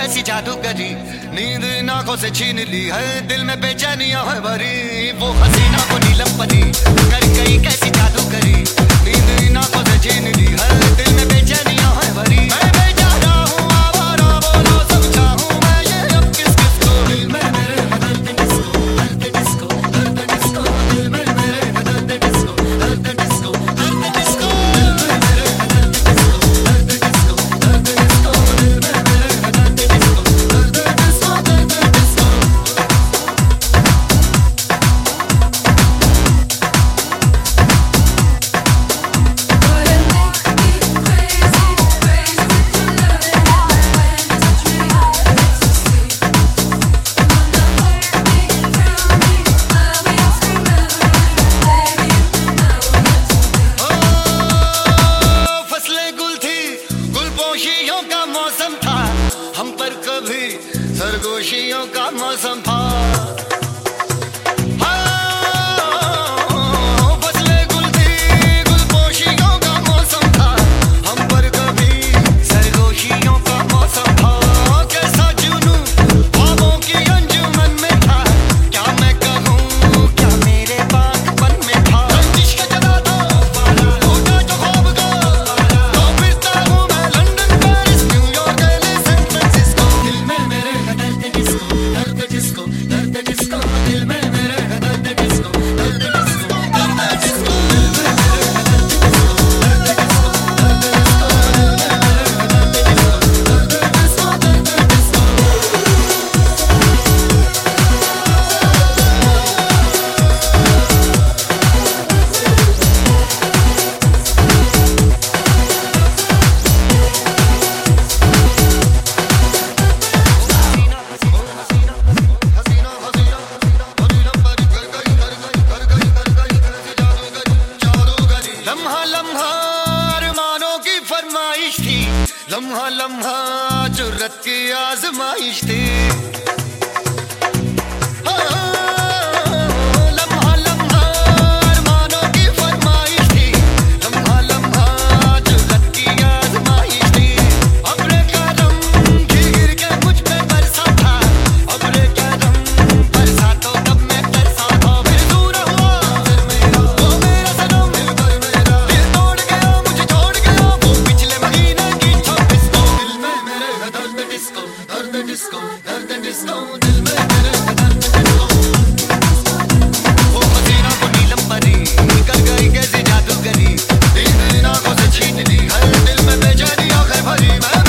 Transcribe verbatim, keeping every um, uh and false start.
कैसी जादू करी, नींद इन आंखों से छीन ली है, दिल में बेचैनियां है भरी। वो हसीना वो नीलम परी कर गई कैसी जादू करी, नींद इन आंखों से छीन ली है, दिल में बेचैनियां है भरी। मैं बेचारा हूँ आवारा, बोलो समझाऊं मैं ये अब किस किस को। दिल में मेरे दर्द डिस्को, दर्द डिस्को, दर्द डिस्को, दिल में मेरे दर्द डिस्को, दर्द डिस्को, दर्द डिस्को, दिल में मेरे दर्द डिस्को, दर्द डिस्को, दर्द डिस्को, दिल में मेरे दर्द डिस्को, दर्द डिस्को, दर्द डिस्को। सरगोशियों का मौसम था, हम पर कभी सरगोशियों का मौसम था। लम्हा लम्हा जुर्रत की आजमाइश थी। Disco, dर्द डिस्को, दिल में मेरे दर्द डिस्को। वो हसीना वो नीलम परी कर गई कैसी जादू करी, नींद इन आंखों से छीन ली है, दिल में बेचैनियां है भरी। मैं